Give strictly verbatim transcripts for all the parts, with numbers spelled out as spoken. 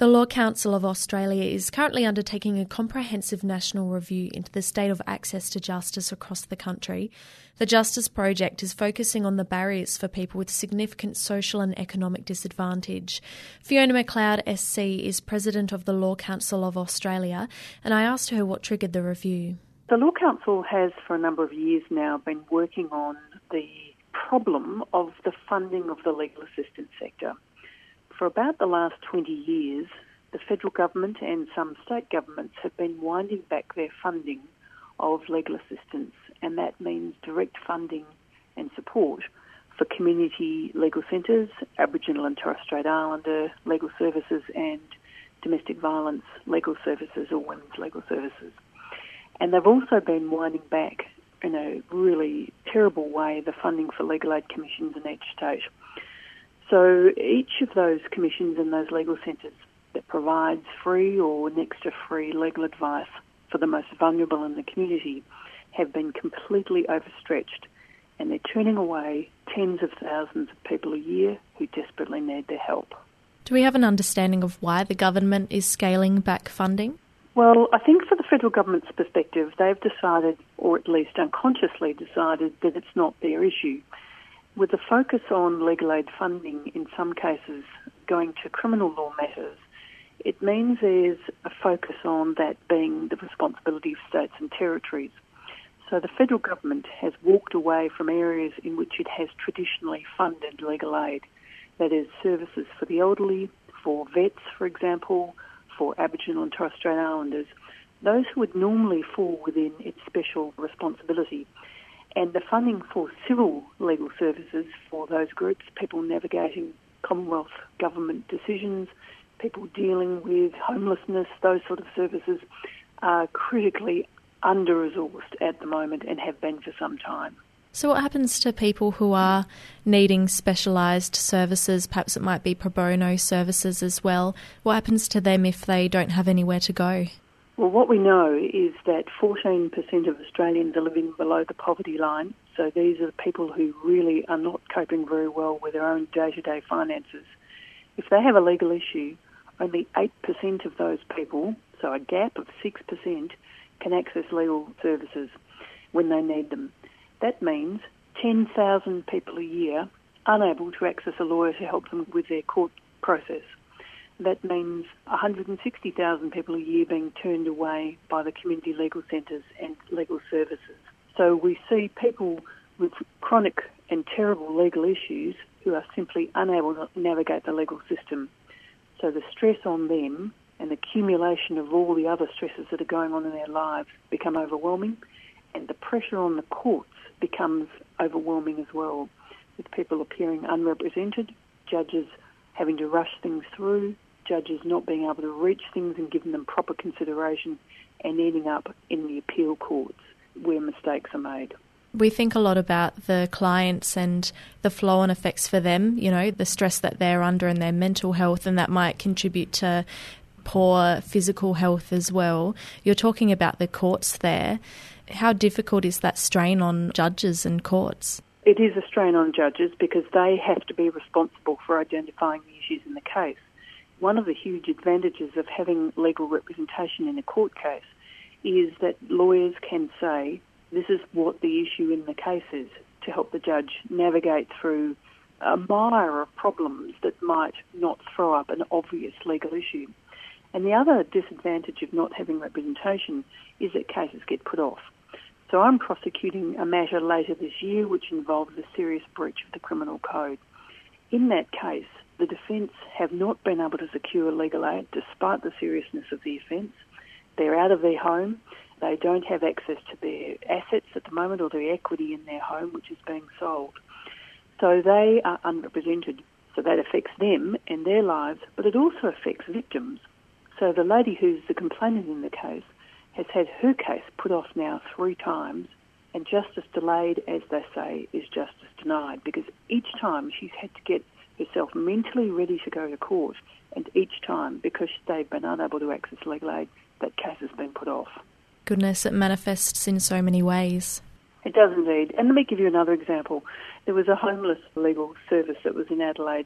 The Law Council of Australia is currently undertaking a comprehensive national review into the state of access to justice across the country. The Justice Project is focusing on the barriers for people with significant social and economic disadvantage. Fiona McLeod S C is President of the Law Council of Australia, and I asked her what triggered the review. The Law Council has for a number of years now been working on the problem of the funding of the legal assistance sector. For about the last twenty years, the federal government and some state governments have been winding back their funding of legal assistance, and that means direct funding and support for community legal centres, Aboriginal and Torres Strait Islander legal services and domestic violence legal services or women's legal services. And they've also been winding back in a really terrible way the funding for legal aid commissions in each state. So each of those commissions and those legal centres that provides free or next to free legal advice for the most vulnerable in the community have been completely overstretched, and they're turning away tens of thousands of people a year who desperately need their help. Do we have an understanding of why the government is scaling back funding? Well, I think for the federal government's perspective, they've decided, or at least unconsciously decided, that it's not their issue. With the focus on legal aid funding, in some cases going to criminal law matters, it means there's a focus on that being the responsibility of states and territories. So the federal government has walked away from areas in which it has traditionally funded legal aid, that is, services for the elderly, for vets, for example, for Aboriginal and Torres Strait Islanders, those who would normally fall within its special responsibility. And the funding for civil legal services for those groups, people navigating Commonwealth government decisions, people dealing with homelessness, those sort of services, are critically under-resourced at the moment and have been for some time. So what happens to people who are needing specialised services? Perhaps it might be pro bono services as well. What happens to them if they don't have anywhere to go? Well, what we know is that fourteen percent of Australians are living below the poverty line. So these are the people who really are not coping very well with their own day-to-day finances. If they have a legal issue, only eight percent of those people, so a gap of six percent, can access legal services when they need them. That means ten thousand people a year unable to access a lawyer to help them with their court process. That means one hundred sixty thousand people a year being turned away by the community legal centres and legal services. So we see people with chronic and terrible legal issues who are simply unable to navigate the legal system. So the stress on them and the accumulation of all the other stresses that are going on in their lives become overwhelming, and the pressure on the courts becomes overwhelming as well, with people appearing unrepresented, judges having to rush things through, judges not being able to reach things and give them proper consideration, and ending up in the appeal courts where mistakes are made. We think a lot about the clients and the flow-on effects for them, you know, the stress that they're under and their mental health, and that might contribute to poor physical health as well. You're talking about the courts there. How difficult is that strain on judges and courts? It is a strain on judges because they have to be responsible for identifying the issues in the case. One of the huge advantages of having legal representation in a court case is that lawyers can say, this is what the issue in the case is, to help the judge navigate through a mire of problems that might not throw up an obvious legal issue. And the other disadvantage of not having representation is that cases get put off. So I'm prosecuting a matter later this year which involves a serious breach of the criminal code. In that case, the defence have not been able to secure legal aid despite the seriousness of the offence. They're out of their home. They don't have access to their assets at the moment or their equity in their home, which is being sold. So they are unrepresented. So that affects them and their lives, but it also affects victims. So the lady who's the complainant in the case has had her case put off now three times, and justice delayed, as they say, is justice denied, because each time she's had to get herself mentally ready to go to court, and each time, because they've been unable to access legal aid, that case has been put off. Goodness, it manifests in so many ways. It does indeed. And let me give you another example. There was a homeless legal service that was in Adelaide,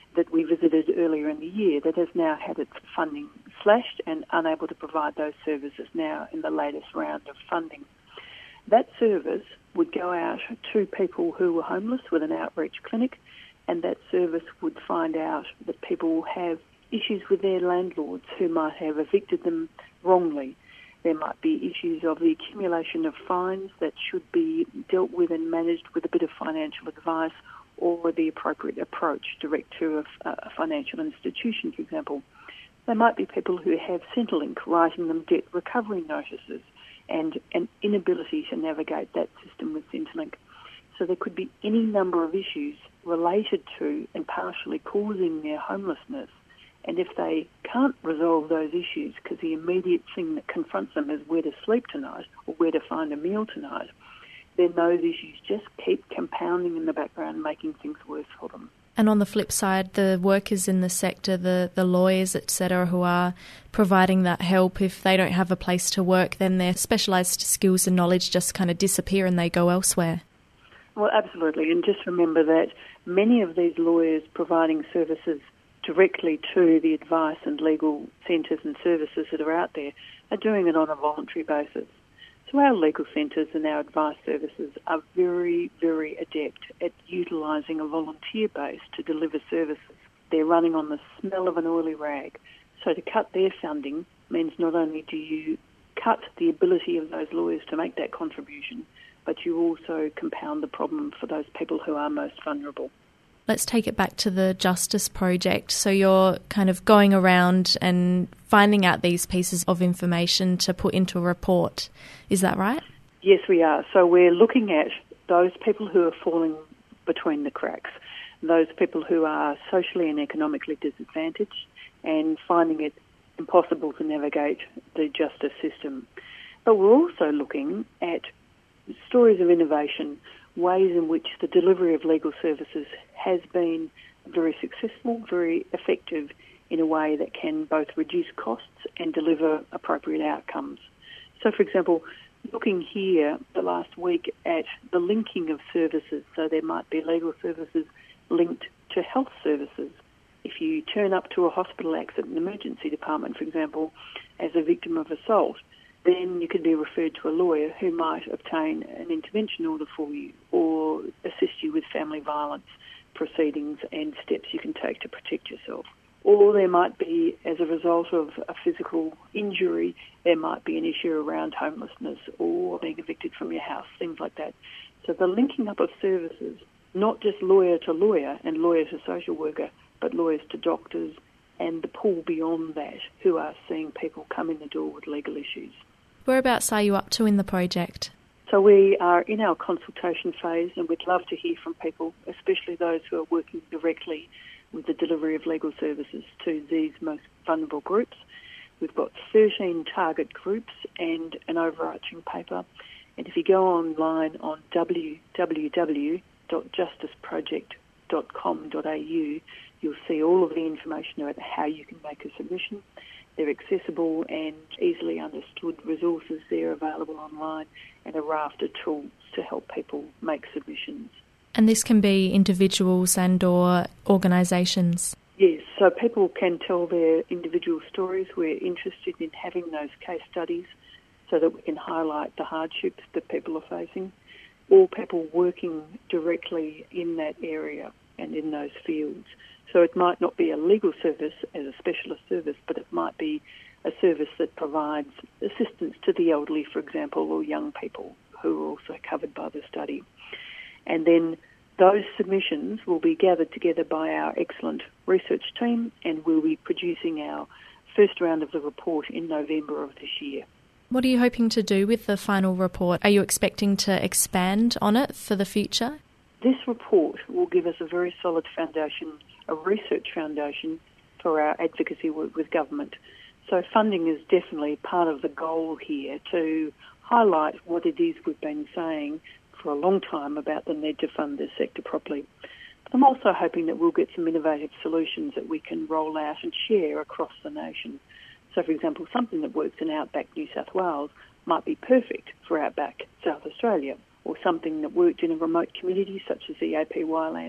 that we visited earlier in the year that has now had its funding slashed and unable to provide those services now in the latest round of funding. That service would go out to people who were homeless with an outreach clinic, and that service would find out that people have issues with their landlords who might have evicted them wrongly. There might be issues of the accumulation of fines that should be dealt with and managed with a bit of financial advice, or the appropriate approach direct to a, a financial institution, for example. There might be people who have Centrelink writing them debt recovery notices and an inability to navigate that system with Centrelink. So there could be any number of issues related to and partially causing their homelessness. And if they can't resolve those issues because the immediate thing that confronts them is where to sleep tonight or where to find a meal tonight, then those issues just keep compounding in the background, making things worse for them. And on the flip side, the workers in the sector, the, the lawyers, et cetera, who are providing that help, if they don't have a place to work, then their specialised skills and knowledge just kind of disappear and they go elsewhere. Well, absolutely. And just remember that many of these lawyers providing services directly to the advice and legal centres and services that are out there are doing it on a voluntary basis. So our legal centres and our advice services are very, very adept at utilising a volunteer base to deliver services. They're running on the smell of an oily rag. So to cut their funding means not only do you cut the ability of those lawyers to make that contribution, but you also compound the problem for those people who are most vulnerable. Let's take it back to the Justice Project. So you're kind of going around and finding out these pieces of information to put into a report. Is that right? Yes, we are. So we're looking at those people who are falling between the cracks, those people who are socially and economically disadvantaged and finding it impossible to navigate the justice system. But we're also looking at stories of innovation, ways in which the delivery of legal services has been very successful, very effective in a way that can both reduce costs and deliver appropriate outcomes. So, for example, looking here the last week at the linking of services, so there might be legal services linked to health services. If you turn up to a hospital accident emergency department, for example, as a victim of assault, then you could be referred to a lawyer who might obtain an intervention order for you or assist you with family violence proceedings and steps you can take to protect yourself. Or there might be, as a result of a physical injury, there might be an issue around homelessness or being evicted from your house, things like that. So the linking up of services, not just lawyer to lawyer and lawyer to social worker, but lawyers to doctors and the pool beyond that who are seeing people come in the door with legal issues. Whereabouts are you up to in the project? So we are in our consultation phase and we'd love to hear from people, especially those who are working directly with the delivery of legal services to these most vulnerable groups. We've got thirteen target groups and an overarching paper. And if you go online on w w w dot justice project dot com dot a u, you'll see all of the information about how you can make a submission. They're accessible and easily understood resources there available online and a raft of tools to help people make submissions. And this can be individuals and or organisations? Yes, so people can tell their individual stories. We're interested in having those case studies so that we can highlight the hardships that people are facing, or people working directly in that area and in those fields. So it might not be a legal service as a specialist service, but it might be a service that provides assistance to the elderly, for example, or young people who are also covered by the study. And then those submissions will be gathered together by our excellent research team, and we'll be producing our first round of the report in November of this year. What are you hoping to do with the final report? Are you expecting to expand on it for the future? This report will give us a very solid foundation, a research foundation for our advocacy work with government. So funding is definitely part of the goal here to highlight what it is we've been saying for a long time about the need to fund this sector properly. But I'm also hoping that we'll get some innovative solutions that we can roll out and share across the nation. So, for example, something that works in outback New South Wales might be perfect for outback South Australia, or something that worked in a remote community such as the A P Y lands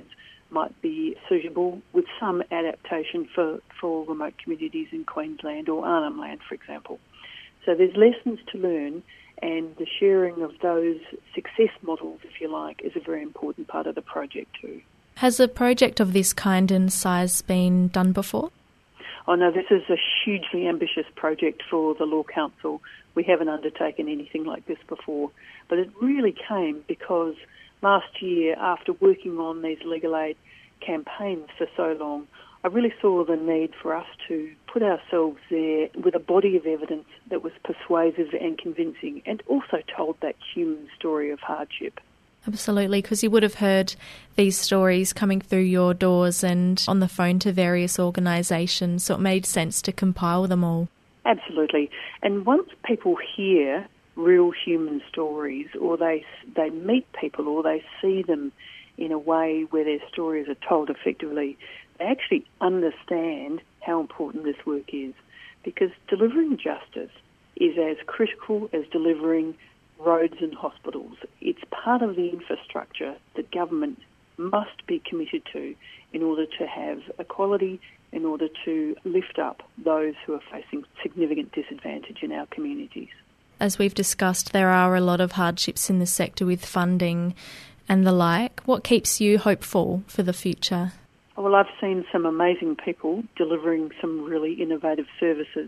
might be suitable with some adaptation for, for remote communities in Queensland or Arnhem Land, for example. So there's lessons to learn, and the sharing of those success models, if you like, is a very important part of the project too. Has a project of this kind and size been done before? Oh no, this is a hugely ambitious project for the Law Council. We haven't undertaken anything like this before, but it really came because last year, after working on these legal aid campaigns for so long, I really saw the need for us to put ourselves there with a body of evidence that was persuasive and convincing, and also told that human story of hardship. Absolutely, because you would have heard these stories coming through your doors and on the phone to various organisations, so it made sense to compile them all. Absolutely. And once people hear real human stories, or they they meet people, or they see them in a way where their stories are told effectively, they actually understand how important this work is. Because delivering justice is as critical as delivering roads and hospitals. It's part of the infrastructure that government must be committed to in order to have equality, in order to lift up those who are facing significant disadvantage in our communities. As we've discussed, there are a lot of hardships in the sector with funding and the like. What keeps you hopeful for the future? Well, I've seen some amazing people delivering some really innovative services,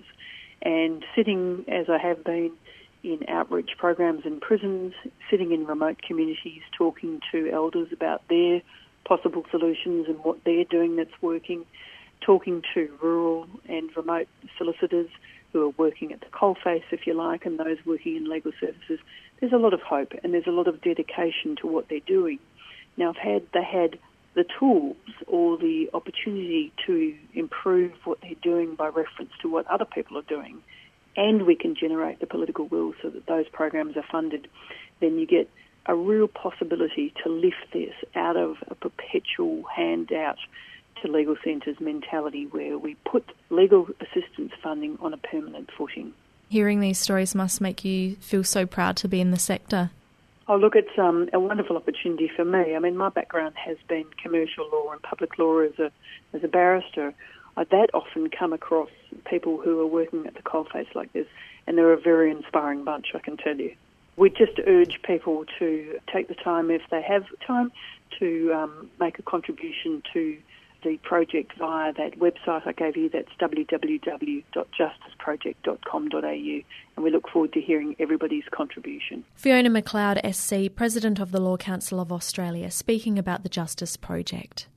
and sitting, as I have been, in outreach programs in prisons, sitting in remote communities, talking to elders about their possible solutions and what they're doing that's working, talking to rural and remote solicitors who are working at the coalface, if you like, and those working in legal services. There's a lot of hope and there's a lot of dedication to what they're doing. Now, I've had they had the tools or the opportunity to improve what they're doing by reference to what other people are doing, and we can generate the political will so that those programs are funded, then you get a real possibility to lift this out of a perpetual handout to legal centres mentality where we put legal assistance funding on a permanent footing. Hearing these stories must make you feel so proud to be in the sector. Oh, look, it's um, a wonderful opportunity for me. I mean, my background has been commercial law and public law as a as a barrister. I that often come across people who are working at the coalface like this, and they're a very inspiring bunch, I can tell you. We just urge people to take the time, if they have time, to um, make a contribution to the project via that website I gave you. That's w w w dot justice project dot com dot a u, and we look forward to hearing everybody's contribution. Fiona McLeod, S C, President of the Law Council of Australia, speaking about the Justice Project.